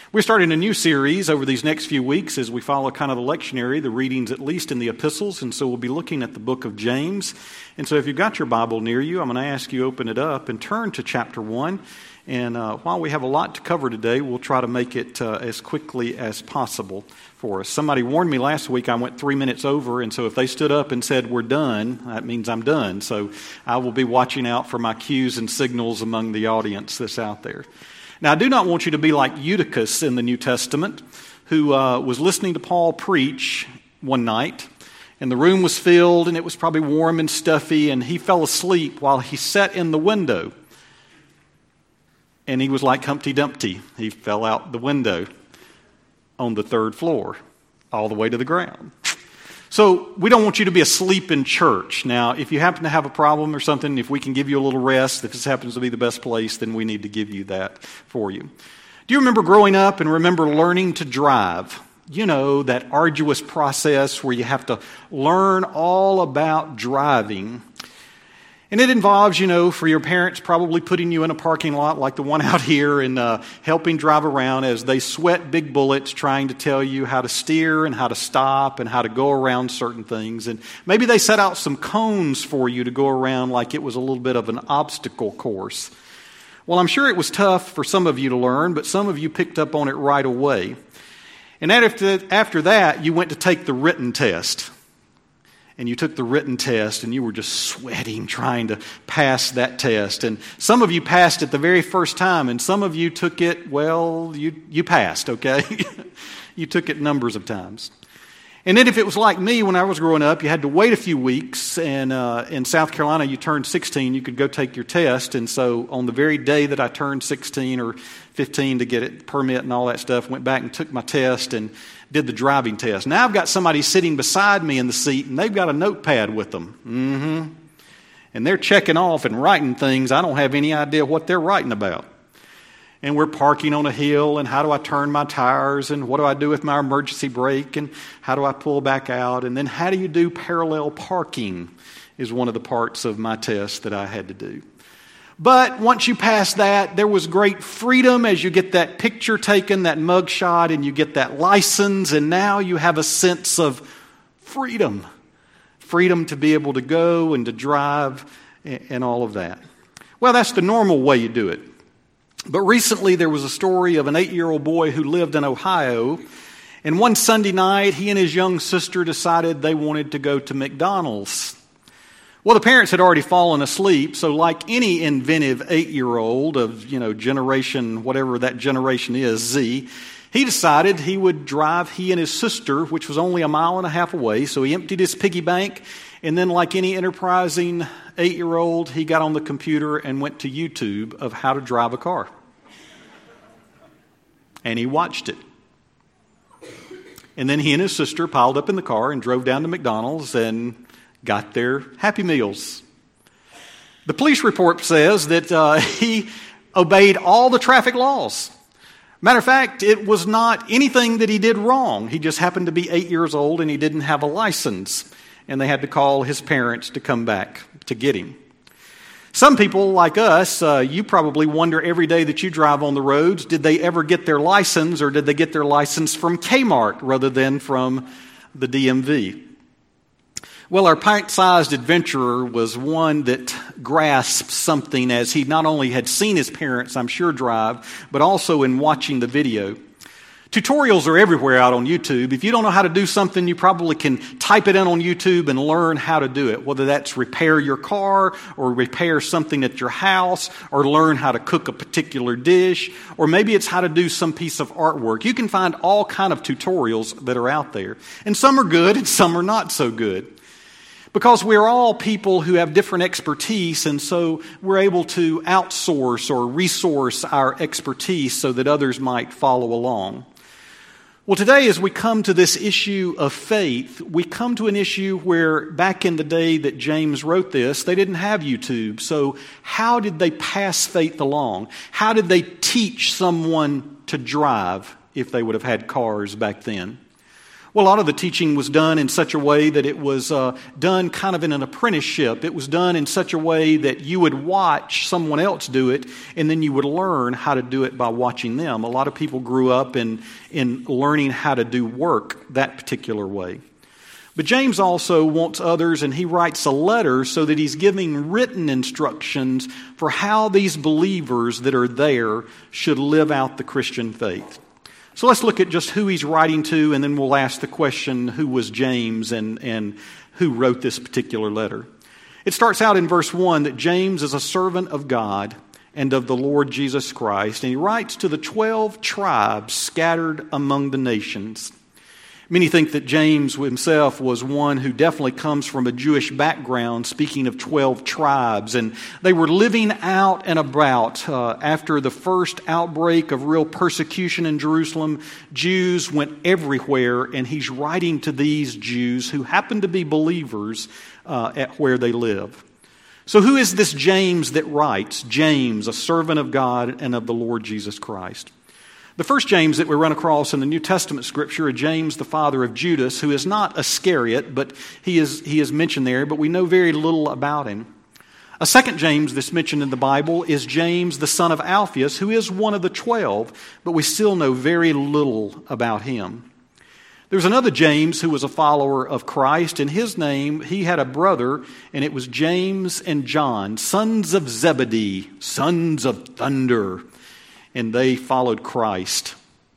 We're starting a new series over these next few weeks as we follow kind of the lectionary, the readings at least in the epistles, and so we'll be looking at the book of James. And so if you've got your Bible near you, I'm going to ask you to open it up and turn to chapter 1. And while we have a lot to cover today, we'll try to make it as quickly as possible for us. Somebody warned me last week I went 3 minutes over, and so if they stood up and said, "We're done," that means I'm done. So I will be watching out for my cues and signals among the audience that's out there. Now, I do not want you to be like Eutychus in the New Testament, who was listening to Paul preach one night, and the room was filled, and it was probably warm and stuffy, and he fell asleep while he sat in the window. And he was like Humpty Dumpty. He fell out the window on the third floor, all the way to the ground. So we don't want you to be asleep in church. Now, if you happen to have a problem or something, if we can give you a little rest, if this happens to be the best place, then we need to give you that for you. Do you remember growing up and remember learning to drive? You know, that arduous process where you have to learn all about driving. And it involves, for your parents probably putting you in a parking lot like the one out here and helping drive around as they sweat big bullets trying to tell you how to steer and how to stop and how to go around certain things. And maybe they set out some cones for you to go around like it was a little bit of an obstacle course. Well, I'm sure it was tough for some of you to learn, but some of you picked up on it right away. And after that, you went to take the written test. And you took the written test, and you were just sweating trying to pass that test. And some of you passed it the very first time, and some of you took it, you passed, okay? You took it numbers of times. And then if it was like me when I was growing up, you had to wait a few weeks, and in South Carolina, you turned 16, you could go take your test. And so on the very day that I turned 16 or 15 to get it permit and all that stuff, went back and took my test and did the driving test. Now I've got somebody sitting beside me in the seat, and they've got a notepad with them. And they're checking off and writing things. I don't have any idea what they're writing about. And we're parking on a hill, and how do I turn my tires, and what do I do with my emergency brake, and how do I pull back out, and then how do you do parallel parking is one of the parts of my test that I had to do. But once you pass that, there was great freedom as you get that picture taken, that mug shot, and you get that license, and now you have a sense of freedom. Freedom to be able to go and to drive and all of that. Well, that's the normal way you do it. But recently there was a story of an 8-year-old boy who lived in Ohio, and one Sunday night he and his young sister decided they wanted to go to McDonald's. Well, the parents had already fallen asleep, so like any inventive 8-year-old of, generation, whatever that generation is, Z, he decided he would drive he and his sister, which was only 1.5 miles away, so he emptied his piggy bank, and then like any enterprising 8-year-old, he got on the computer and went to YouTube of how to drive a car. And he watched it. And then he and his sister piled up in the car and drove down to McDonald's and got their Happy Meals. The police report says that he obeyed all the traffic laws. Matter of fact, it was not anything that he did wrong. He just happened to be 8 years old and he didn't have a license. And they had to call his parents to come back to get him. Some people like us, you probably wonder every day that you drive on the roads, did they ever get their license, or did they get their license from Kmart rather than from the DMV? Well, our pint-sized adventurer was one that grasped something as he not only had seen his parents, I'm sure, drive, but also in watching the video. Tutorials are everywhere out on YouTube. If you don't know how to do something, you probably can type it in on YouTube and learn how to do it, whether that's repair your car or repair something at your house or learn how to cook a particular dish, or maybe it's how to do some piece of artwork. You can find all kind of tutorials that are out there, and some are good and some are not so good. Because we're all people who have different expertise, and so we're able to outsource or resource our expertise so that others might follow along. Well, today as we come to this issue of faith, we come to an issue where back in the day that James wrote this, they didn't have YouTube. So how did they pass faith along? How did they teach someone to drive if they would have had cars back then? Well, a lot of the teaching was done in such a way that it was done kind of in an apprenticeship. It was done in such a way that you would watch someone else do it, and then you would learn how to do it by watching them. A lot of people grew up in learning how to do work that particular way. But James also wants others, and he writes a letter so that he's giving written instructions for how these believers that are there should live out the Christian faith. So let's look at just who he's writing to, and then we'll ask the question, who was James and who wrote this particular letter? It starts out in verse 1 that James is a servant of God and of the Lord Jesus Christ, and he writes to the 12 tribes scattered among the nations. Many think that James himself was one who definitely comes from a Jewish background, speaking of 12 tribes, and they were living out and about. After the first outbreak of real persecution in Jerusalem, Jews went everywhere, and he's writing to these Jews who happen to be believers at where they live. So who is this James that writes? James, a servant of God and of the Lord Jesus Christ. The first James that we run across in the New Testament scripture is James, the father of Judas, who is not Iscariot, but he is mentioned there, but we know very little about him. A second James that's mentioned in the Bible is James, the son of Alphaeus, who is one of the 12, but we still know very little about him. There's another James who was a follower of Christ, and his name, he had a brother, and it was James and John, sons of Zebedee, sons of thunder. And they followed Christ.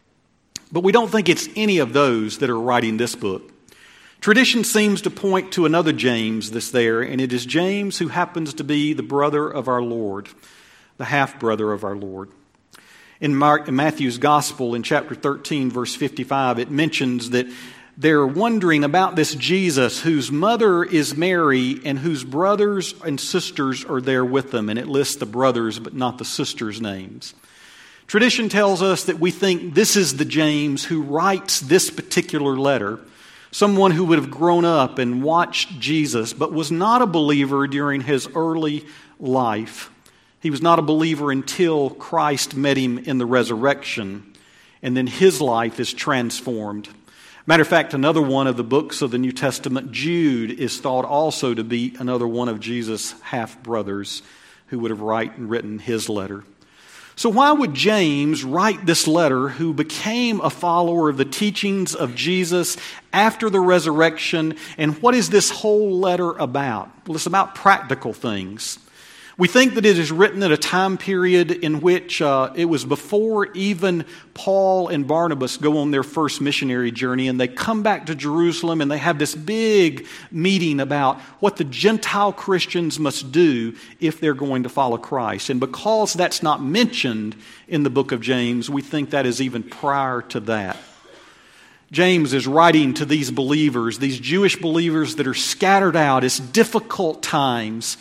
But we don't think it's any of those that are writing this book. Tradition seems to point to another James that's there, and it is James who happens to be the brother of our Lord, the half-brother of our Lord. In Matthew's Gospel, in chapter 13, verse 55, it mentions that they're wondering about this Jesus whose mother is Mary and whose brothers and sisters are there with them. And it lists the brothers but not the sisters' names. Tradition tells us that we think this is the James who writes this particular letter, someone who would have grown up and watched Jesus, but was not a believer during his early life. He was not a believer until Christ met him in the resurrection, and then his life is transformed. Matter of fact, another one of the books of the New Testament, Jude, is thought also to be another one of Jesus' half-brothers who would have written his letter. So why would James write this letter, who became a follower of the teachings of Jesus after the resurrection? And what is this whole letter about? Well, it's about practical things. We think that it is written at a time period in which it was before even Paul and Barnabas go on their first missionary journey, and they come back to Jerusalem and they have this big meeting about what the Gentile Christians must do if they're going to follow Christ. And because that's not mentioned in the book of James, we think that is even prior to that. James is writing to these believers, these Jewish believers that are scattered out. It's difficult times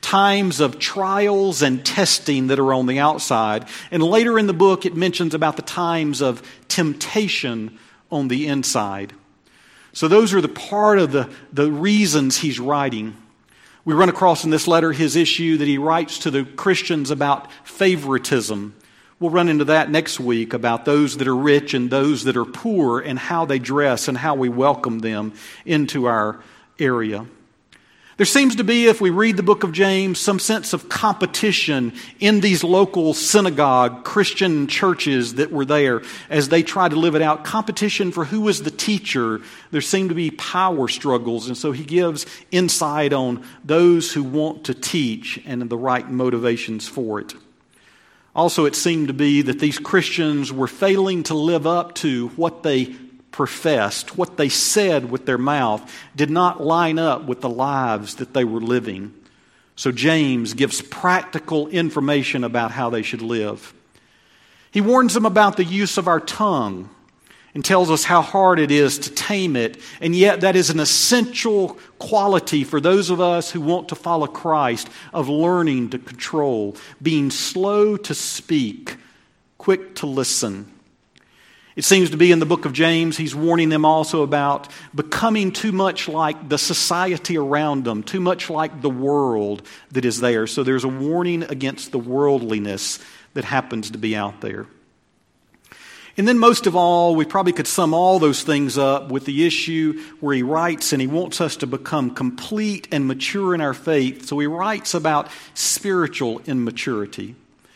of trials and testing that are on the outside. And later in the book, it mentions about the times of temptation on the inside. So those are the part of the reasons he's writing. We run across in this letter his issue that he writes to the Christians about favoritism. We'll run into that next week about those that are rich and those that are poor and how they dress and how we welcome them into our area. There seems to be, if we read the book of James, some sense of competition in these local synagogue Christian churches that were there as they try to live it out. Competition for who is the teacher. There seem to be power struggles, and so he gives insight on those who want to teach and the right motivations for it. Also, it seemed to be that these Christians were failing to live up to what they professed, what they said with their mouth did not line up with the lives that they were living. So James gives practical information about how they should live. He warns them about the use of our tongue and tells us how hard it is to tame it, and yet that is an essential quality for those of us who want to follow Christ, of learning to control, being slow to speak, quick to listen. It seems to be in the book of James, he's warning them also about becoming too much like the society around them, too much like the world that is there. So there's a warning against the worldliness that happens to be out there. And then most of all, we probably could sum all those things up with the issue where he writes and he wants us to become complete and mature in our faith. So he writes about spiritual immaturity.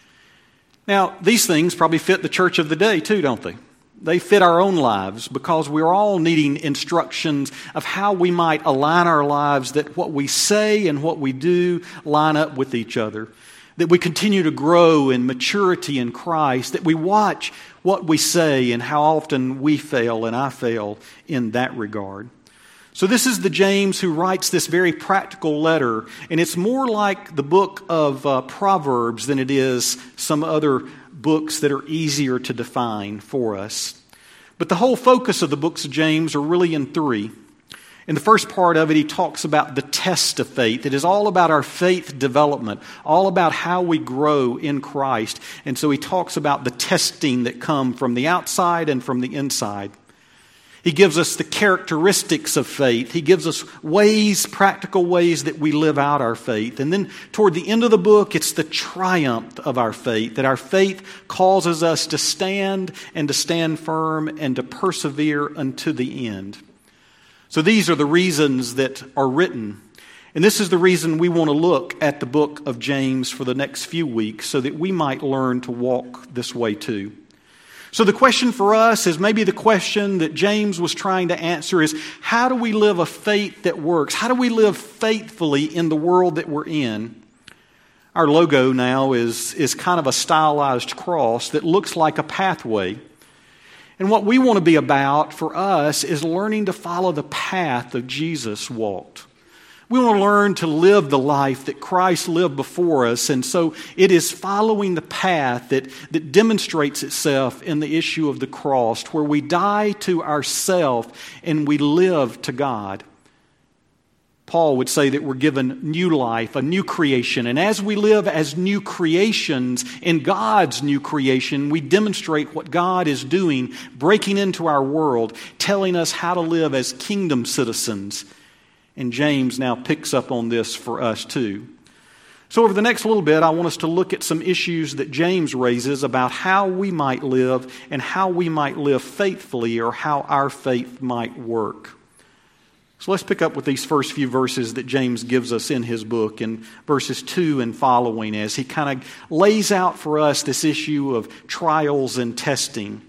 Now, these things probably fit the church of the day too, don't they? They fit our own lives because we're all needing instructions of how we might align our lives, that what we say and what we do line up with each other, that we continue to grow in maturity in Christ, that we watch what we say and how often we fail, and I fail in that regard. So this is the James who writes this very practical letter, and it's more like the book of Proverbs than it is some other books that are easier to define for us. But the whole focus of the books of James are really in three. In the first part of it, he talks about the test of faith. It is all about our faith development, all about how we grow in Christ. And so he talks about the testing that come from the outside and from the inside. He gives us the characteristics of faith. He gives us ways, practical ways that we live out our faith. And then toward the end of the book, it's the triumph of our faith, that our faith causes us to stand and to stand firm and to persevere unto the end. So these are the reasons that are written. And this is the reason we want to look at the book of James for the next few weeks, so that we might learn to walk this way too. So the question for us is maybe the question that James was trying to answer is, how do we live a faith that works? How do we live faithfully in the world that we're in? Our logo now is kind of a stylized cross that looks like a pathway. And what we want to be about for us is learning to follow the path that Jesus walked. We want to learn to live the life that Christ lived before us. And so it is following the path that demonstrates itself in the issue of the cross, where we die to ourselves and we live to God. Paul would say that we're given new life, a new creation. And as we live as new creations in God's new creation, we demonstrate what God is doing, breaking into our world, telling us how to live as kingdom citizens. And James now picks up on this for us too. So over the next little bit, I want us to look at some issues that James raises about how we might live and how we might live faithfully, or how our faith might work. So let's pick up with these first few verses that James gives us in his book, in verses 2 and following, as he kind of lays out for us this issue of trials and testing.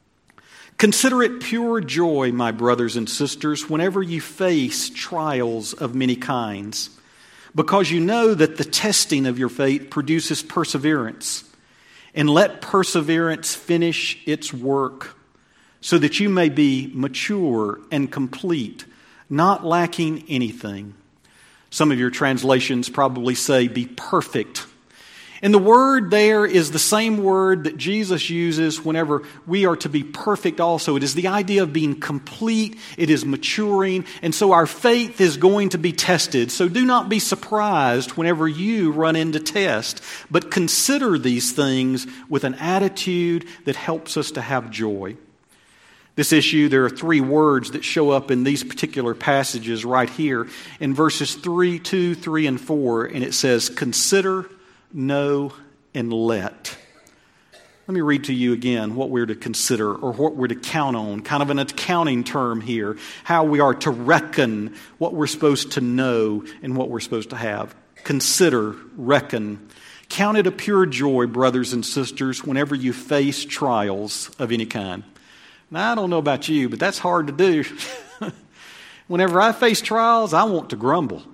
Consider it pure joy, my brothers and sisters, whenever you face trials of many kinds, because you know that the testing of your faith produces perseverance. And let perseverance finish its work, so that you may be mature and complete, not lacking anything. Some of your translations probably say, be perfect. And the word there is the same word that Jesus uses whenever we are to be perfect also. It is the idea of being complete. It is maturing. And so our faith is going to be tested. So do not be surprised whenever you run into test, but consider these things with an attitude that helps us to have joy. This issue, there are three words that show up in these particular passages right here in verses 3, 2, 3, and 4. And it says, consider, know, and let. Let me read to you again what we're to consider, or what we're to count on, kind of an accounting term here, how we are to reckon what we're supposed to know and what we're supposed to have. Consider, reckon. Count it a pure joy, brothers and sisters, whenever you face trials of any kind. Now, I don't know about you, but that's hard to do. Whenever I face trials, I want to grumble.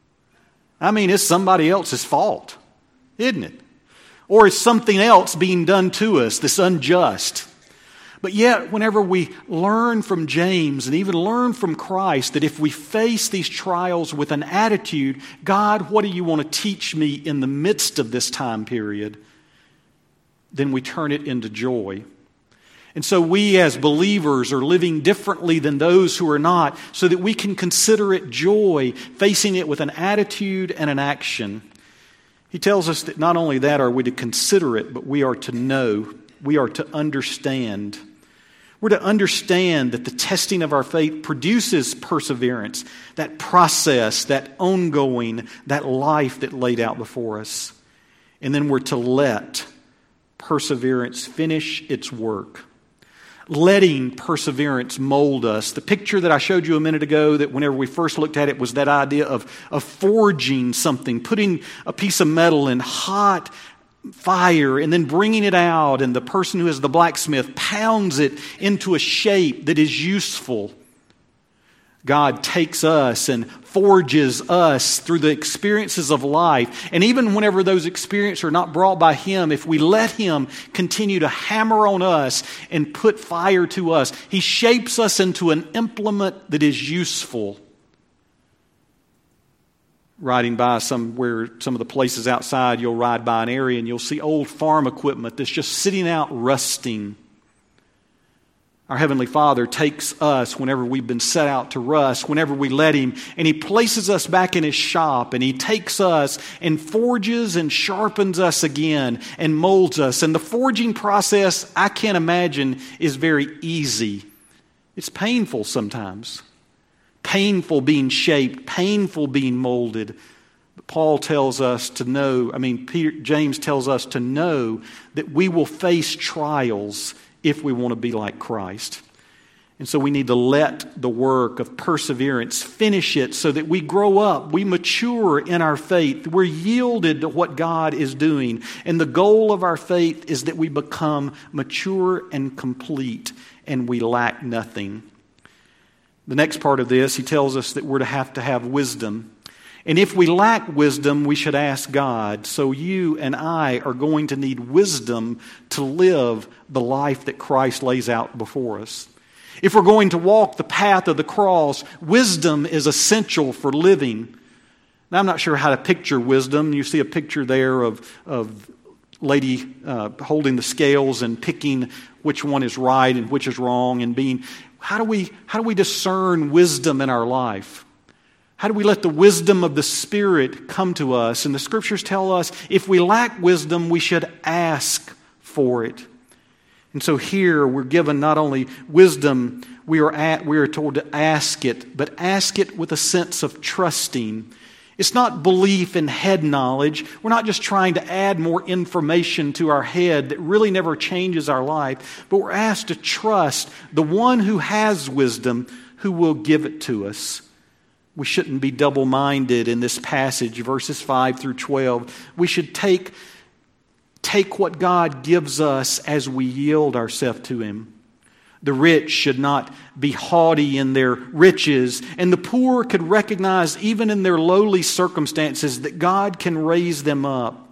I mean, it's somebody else's fault, isn't it? Or it's something else being done to us that's unjust. But yet, whenever we learn from James and even learn from Christ that if we face these trials with an attitude, God, what do you want to teach me in the midst of this time period? Then we turn it into joy. And so we as believers are living differently than those who are not, so that we can consider it joy, facing it with an attitude and an action. He tells us that not only that are we to consider it, but we are to know, we are to understand. We're to understand that the testing of our faith produces perseverance, that process, that ongoing, that life that laid out before us. And then we're to let perseverance finish its work. letting perseverance mold us. The picture that I showed you a minute ago, that whenever we first looked at it, was that idea of forging something, putting a piece of metal in hot fire and then bringing it out, and the person who is the blacksmith pounds it into a shape that is useful. God takes us and forges us through the experiences of life. And even whenever those experiences are not brought by Him, if we let Him continue to hammer on us and put fire to us, He shapes us into an implement that is useful. Riding by some of the places outside, you'll ride by an area and you'll see old farm equipment that's just sitting out rusting. Our Heavenly Father takes us whenever we've been set out to rust, whenever we let Him, and He places us back in His shop, and He takes us and forges and sharpens us again and molds us. And the forging process, I can't imagine, is very easy. It's painful sometimes. Painful being shaped, painful being molded. But Paul tells us to know, James tells us to know that we will face trials if we want to be like Christ. And so we need to let the work of perseverance finish it so that we grow up, we mature in our faith, we're yielded to what God is doing. And the goal of our faith is that we become mature and complete and we lack nothing. The next part of this, he tells us that we're to have wisdom. And if we lack wisdom, we should ask God. So you and I are going to need wisdom to live the life that Christ lays out before us. If we're going to walk the path of the cross, wisdom is essential for living. Now, I'm not sure how to picture wisdom. You see a picture there of lady holding the scales and picking which one is right and which is wrong, and being. How do we discern wisdom in our life? How do we let the wisdom of the Spirit come to us? And the Scriptures tell us if we lack wisdom, we should ask for it. And so here we're given not only wisdom, we are told to ask it, but ask it with a sense of trusting. It's not belief in head knowledge. We're not just trying to add more information to our head that really never changes our life, but we're asked to trust the one who has wisdom, who will give it to us. We shouldn't be double-minded in this passage, verses 5 through 12. We should take what God gives us as we yield ourselves to Him. The rich should not be haughty in their riches, and the poor could recognize, even in their lowly circumstances, that God can raise them up.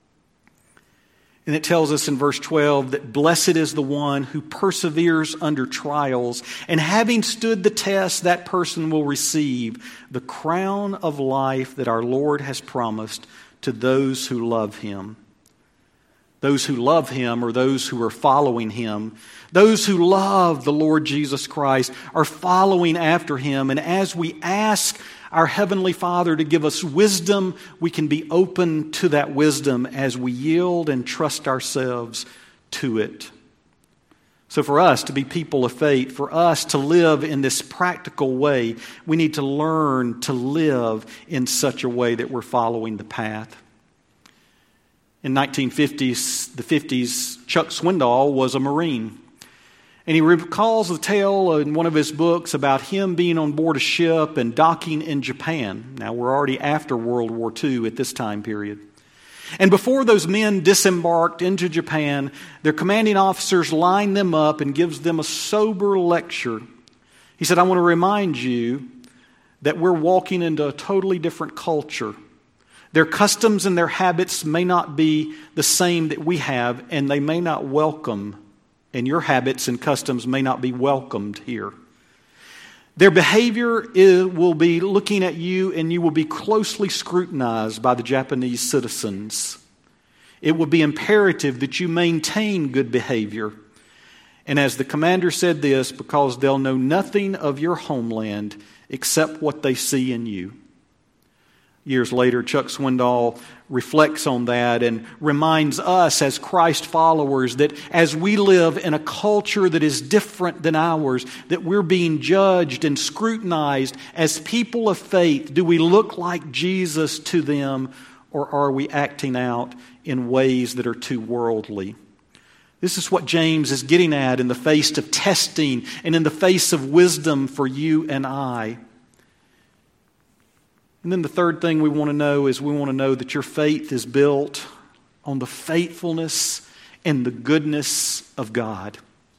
And it tells us in verse 12 that blessed is the one who perseveres under trials, and having stood the test, that person will receive the crown of life that our Lord has promised to those who love Him. Those who love Him are those who are following Him. Those who love the Lord Jesus Christ are following after Him. And as we ask our Heavenly Father to give us wisdom, we can be open to that wisdom as we yield and trust ourselves to it. So for us to be people of faith, for us to live in this practical way, we need to learn to live in such a way that we're following the path. In the 50s, Chuck Swindoll was a Marine. And he recalls the tale in one of his books about him being on board a ship and docking in Japan. Now, we're already after World War II at this time period. And before those men disembarked into Japan, their commanding officers lined them up and gives them a sober lecture. He said, I want to remind you that we're walking into a totally different culture. Their customs and their habits may not be the same that we have, and they may not welcome, and your habits and customs may not be welcomed here. Their behavior will be looking at you, and you will be closely scrutinized by the Japanese citizens. It will be imperative that you maintain good behavior. And as the commander said this, because they'll know nothing of your homeland except what they see in you. Years later, Chuck Swindoll reflects on that and reminds us as Christ followers that as we live in a culture that is different than ours, that we're being judged and scrutinized as people of faith. Do we look like Jesus to them, or are we acting out in ways that are too worldly? This is what James is getting at in the face of testing and in the face of wisdom for you and I. And then the third thing we want to know is we want to know that your faith is built on the faithfulness and the goodness of God.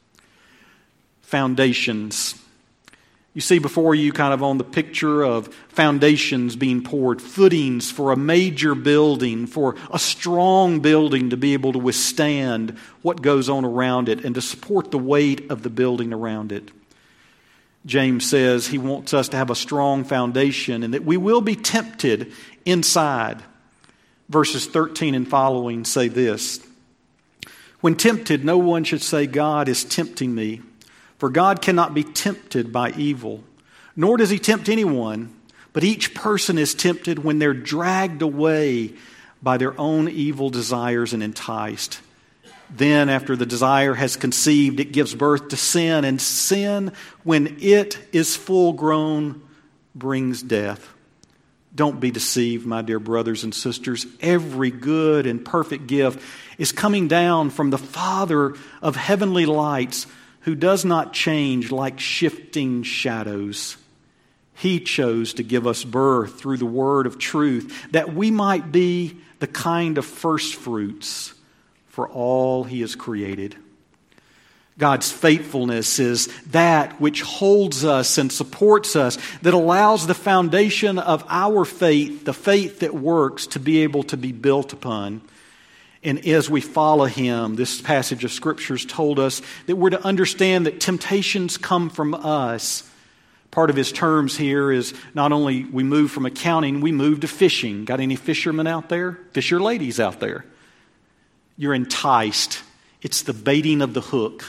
Foundations. You see before you kind of on the picture of foundations being poured, footings for a major building, for a strong building to be able to withstand what goes on around it and to support the weight of the building around it. James says he wants us to have a strong foundation and that we will be tempted inside. Verses 13 and following say this: when tempted, no one should say, God is tempting me. For God cannot be tempted by evil, nor does he tempt anyone. But each person is tempted when they're dragged away by their own evil desires and enticed. Then, after the desire has conceived, it gives birth to sin. And sin, when it is full grown, brings death. Don't be deceived, my dear brothers and sisters. Every good and perfect gift is coming down from the Father of heavenly lights, who does not change like shifting shadows. He chose to give us birth through the word of truth, that we might be the kind of first fruits for all He has created. God's faithfulness is that which holds us and supports us, that allows the foundation of our faith, the faith that works, to be able to be built upon. And as we follow Him, this passage of Scripture has told us that we're to understand that temptations come from us. Part of His terms here is not only we move from accounting, we move to fishing. Got any fishermen out there? Fisher ladies out there? You're enticed. It's the baiting of the hook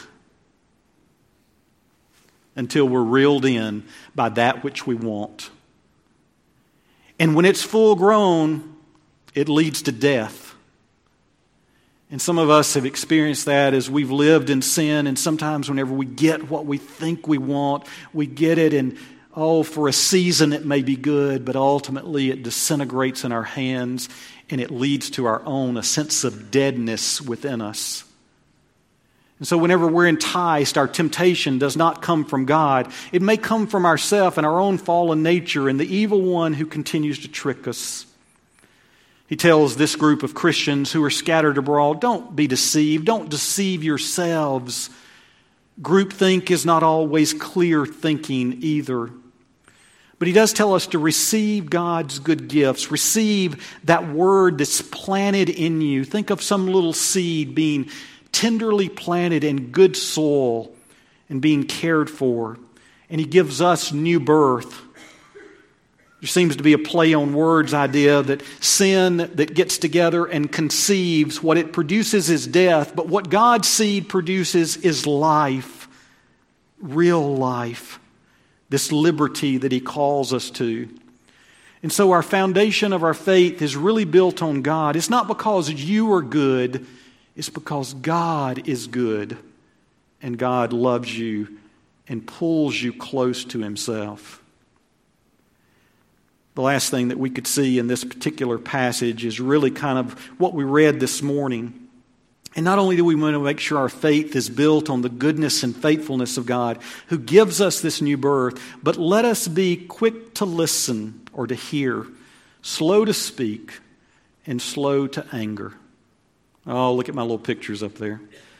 until we're reeled in by that which we want. And when it's full grown, it leads to death. And some of us have experienced that as we've lived in sin, and sometimes whenever we get what we think we want, we get it, and for a season it may be good, but ultimately it disintegrates in our hands, and it leads to a sense of deadness within us. And so whenever we're enticed, our temptation does not come from God. It may come from ourselves and our own fallen nature and the evil one who continues to trick us. He tells this group of Christians who are scattered abroad, don't be deceived. Don't deceive yourselves. Groupthink is not always clear thinking either. But he does tell us to receive God's good gifts. Receive that word that's planted in you. Think of some little seed being tenderly planted in good soil and being cared for. And he gives us new birth. There seems to be a play on words idea that sin that gets together and conceives, what it produces is death, but what God's seed produces is life, real life, this liberty that He calls us to. And so our foundation of our faith is really built on God. It's not because you are good, it's because God is good and God loves you and pulls you close to Himself. The last thing that we could see in this particular passage is really kind of what we read this morning. And not only do we want to make sure our faith is built on the goodness and faithfulness of God who gives us this new birth, but let us be quick to listen or to hear, slow to speak, and slow to anger. Oh, look at my little pictures up there.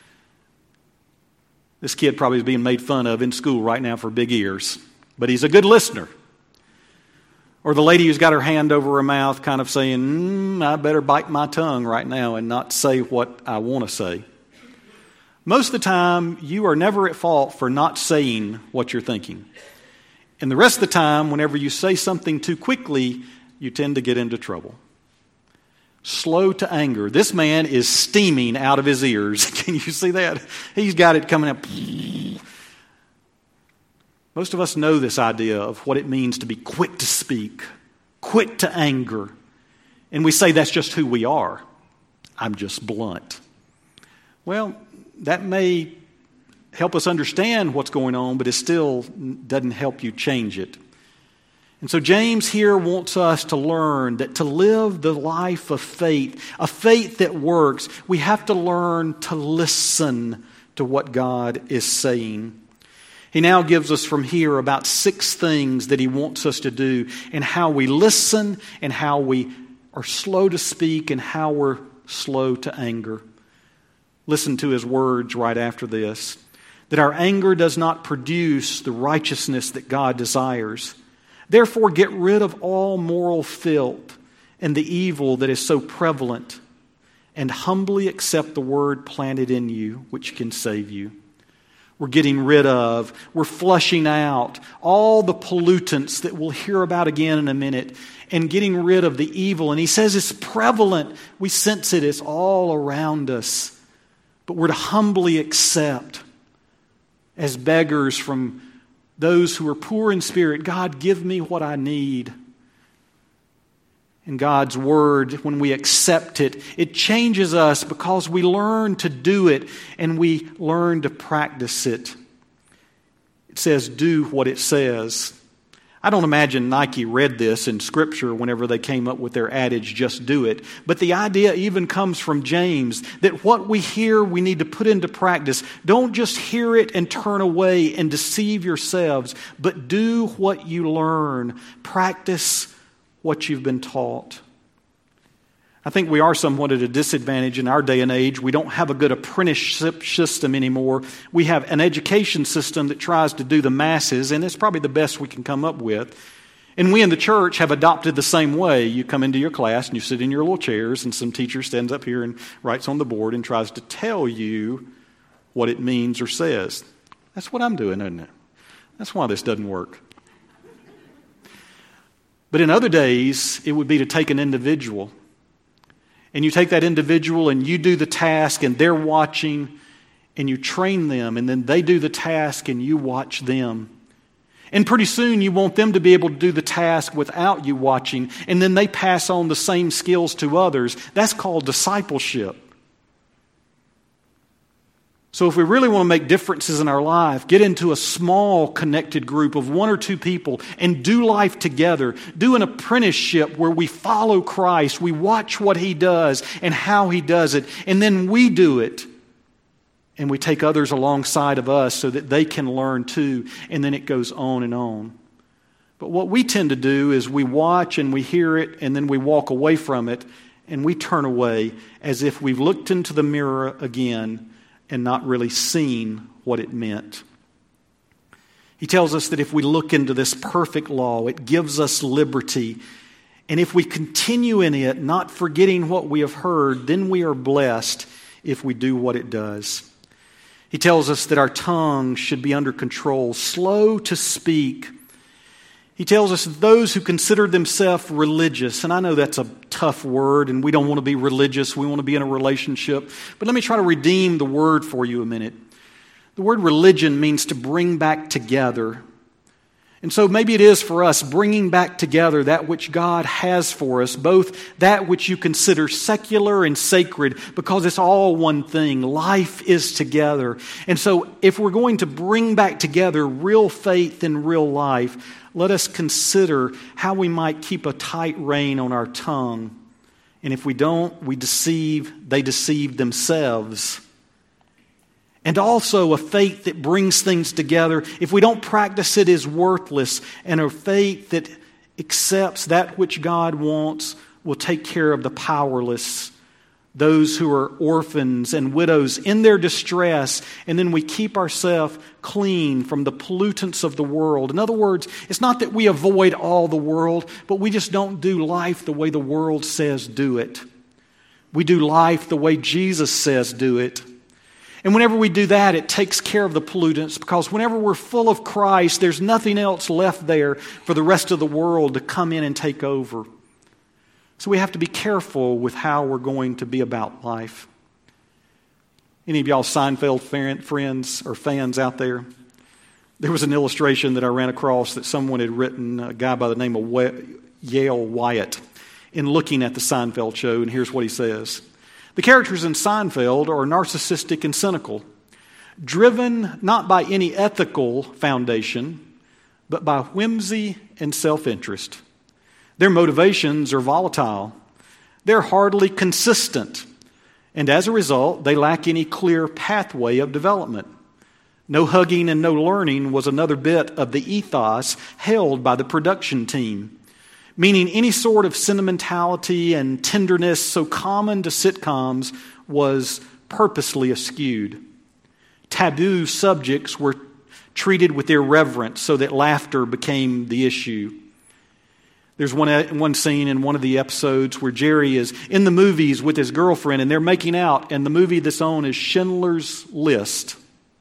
This kid probably is being made fun of in school right now for big ears, but he's a good listener. Or the lady who's got her hand over her mouth kind of saying, I better bite my tongue right now and not say what I want to say. Most of the time, you are never at fault for not saying what you're thinking. And the rest of the time, whenever you say something too quickly, you tend to get into trouble. Slow to anger. This man is steaming out of his ears. Can you see that? He's got it coming up. Most of us know this idea of what it means to be quick to speak, quick to anger. And we say that's just who we are. I'm just blunt. Well, that may help us understand what's going on, but it still doesn't help you change it. And so James here wants us to learn that to live the life of faith, a faith that works, we have to learn to listen to what God is saying. He now gives us from here about 6 things that he wants us to do, and how we listen, and how we are slow to speak, and how we're slow to anger. Listen to his words right after this. That our anger does not produce the righteousness that God desires. Therefore, get rid of all moral filth and the evil that is so prevalent, and humbly accept the word planted in you, which can save you. We're getting rid of, we're flushing out all the pollutants that we'll hear about again in a minute, and getting rid of the evil. And he says it's prevalent. We sense it. It's all around us. But we're to humbly accept, as beggars from those who are poor in spirit, God, give me what I need. And God's word, when we accept it, it changes us because we learn to do it and we learn to practice it. It says, do what it says. I don't imagine Nike read this in Scripture whenever they came up with their adage, just do it. But the idea even comes from James, that what we hear we need to put into practice. Don't just hear it and turn away and deceive yourselves, but do what you learn. Practice what you've been taught. I think we are somewhat at a disadvantage in our day and age. We don't have a good apprenticeship system anymore. We have an education system that tries to do the masses, and it's probably the best we can come up with. And we in the church have adopted the same way. You come into your class and you sit in your little chairs, and some teacher stands up here and writes on the board and tries to tell you what it means or says. That's what I'm doing, isn't it? That's why this doesn't work. But in other days, it would be to take an individual, and you take that individual and you do the task and they're watching, and you train them, and then they do the task and you watch them. And pretty soon you want them to be able to do the task without you watching, and then they pass on the same skills to others. That's called discipleship. So if we really want to make differences in our life, get into a small connected group of 1 or 2 people and do life together. Do an apprenticeship where we follow Christ. We watch what He does and how He does it. And then we do it. And we take others alongside of us so that they can learn too. And then it goes on and on. But what we tend to do is we watch and we hear it, and then we walk away from it and we turn away as if we've looked into the mirror again and not really seen what it meant. He tells us that if we look into this perfect law, it gives us liberty. And if we continue in it, not forgetting what we have heard, then we are blessed if we do what it does. He tells us that our tongue should be under control, slow to speak. He tells us that those who consider themselves religious, and I know that's a tough word, and we don't want to be religious, we want to be in a relationship, but let me try to redeem the word for you a minute. The word religion means to bring back together. And so maybe it is for us bringing back together that which God has for us, both that which you consider secular and sacred, because it's all one thing. Life is together. And so if we're going to bring back together real faith and real life, let us consider how we might keep a tight rein on our tongue. And if we don't, they deceive themselves. And also a faith that brings things together, if we don't practice it, is worthless. And a faith that accepts that which God wants will take care of the powerless, those who are orphans and widows in their distress. And then we keep ourselves clean from the pollutants of the world. In other words, it's not that we avoid all the world, but we just don't do life the way the world says do it. We do life the way Jesus says do it. And whenever we do that, it takes care of the pollutants, because whenever we're full of Christ, there's nothing else left there for the rest of the world to come in and take over. So we have to be careful with how we're going to be about life. Any of y'all Seinfeld friends or fans out there? There was an illustration that I ran across that someone had written, a guy by the name of Yale Wyatt, in looking at the Seinfeld show, and here's what he says. The characters in Seinfeld are narcissistic and cynical, driven not by any ethical foundation, but by whimsy and self-interest. Their motivations are volatile. They're hardly consistent. And as a result, they lack any clear pathway of development. No hugging and no learning was another bit of the ethos held by the production team, meaning any sort of sentimentality and tenderness so common to sitcoms was purposely eschewed. Taboo subjects were treated with irreverence so that laughter became the issue. There's one scene in one of the episodes where Jerry is in the movies with his girlfriend and they're making out, and the movie that's on is Schindler's List.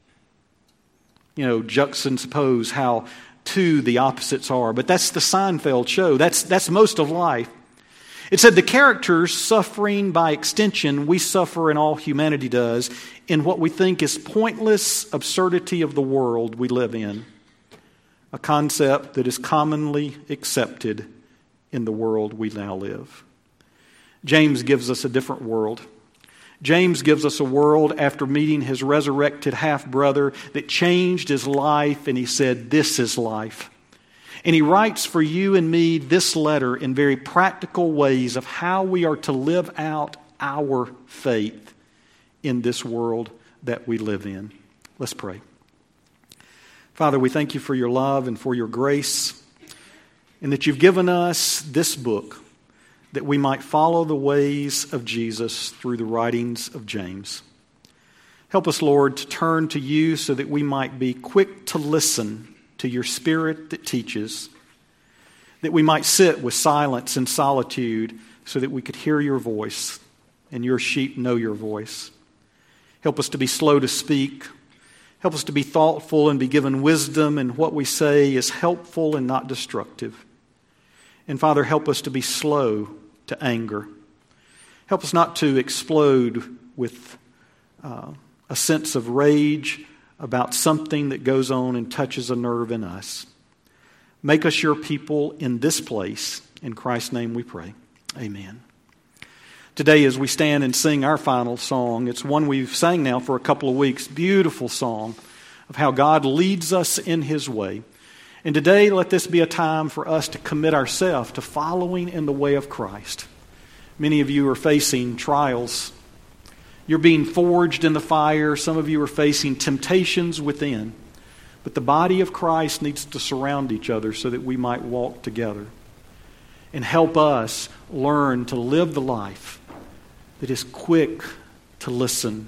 You know, juxtapose how two the opposites are. But that's the Seinfeld show. That's most of life. It said the characters suffering by extension, we suffer and all humanity does, in what we think is pointless absurdity of the world we live in. A concept that is commonly accepted in the world we now live. James gives us a different world. James gives us a world after meeting his resurrected half-brother that changed his life, and he said, "This is life." And he writes for you and me this letter in very practical ways of how we are to live out our faith in this world that we live in. Let's pray. Father, we thank you for your love and for your grace, and that you've given us this book that we might follow the ways of Jesus through the writings of James. Help us, Lord, to turn to you so that we might be quick to listen to your Spirit that teaches, that we might sit with silence and solitude so that we could hear your voice and your sheep know your voice. Help us to be slow to speak. Help us to be thoughtful and be given wisdom, and what we say is helpful and not destructive. And Father, help us to be slow to anger. Help us not to explode with a sense of rage about something that goes on and touches a nerve in us. Make us your people in this place. In Christ's name we pray. Amen. Today, as we stand and sing our final song, it's one we've sang now for a couple of weeks. Beautiful song of how God leads us in his way. And today, let this be a time for us to commit ourselves to following in the way of Christ. Many of you are facing trials. You're being forged in the fire. Some of you are facing temptations within. But the body of Christ needs to surround each other so that we might walk together and help us learn to live the life that is quick to listen,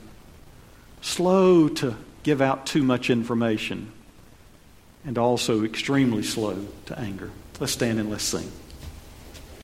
slow to give out too much information, and also extremely slow to anger. Let's stand and let's sing.